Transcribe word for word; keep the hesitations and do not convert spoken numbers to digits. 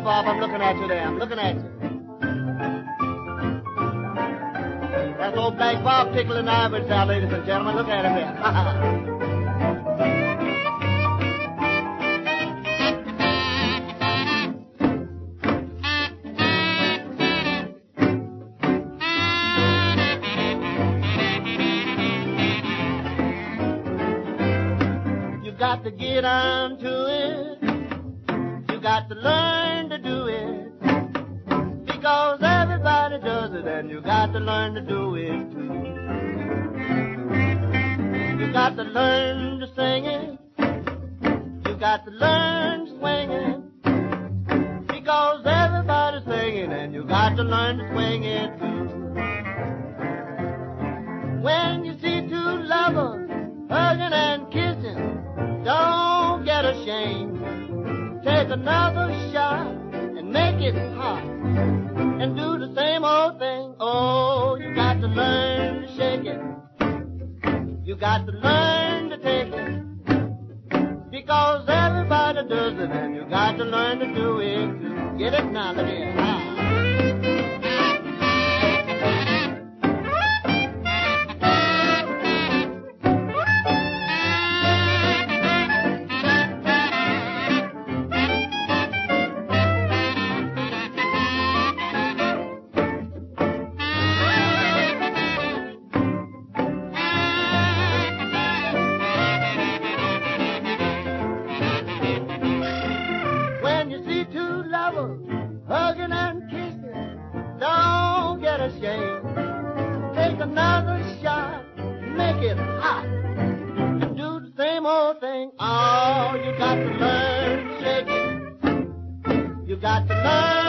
Bob. I'm looking at you there. I'm looking at you. That's old Black Bob tickling the ivories there, ladies and gentlemen. Look at him there. Got to get on to it. You got to learn to do it. Because everybody does it, and you got to learn to do it too. You got to learn to sing it. You got to learn to swing it. Because everybody's singing, and you got to learn to swing it too. When you see two lovers hugging and kissing, don't get ashamed. Take another shot and make it hot. And do the same old thing. Oh, you got to learn to shake it. You got to learn to take it. Because everybody does it, and you got to learn to do it too. Get it now, look here. Ah. Hugging and kissing, don't get ashamed. Take another shot, make it hot, and do the same old thing. Oh, you got to learn to shake it. You got to learn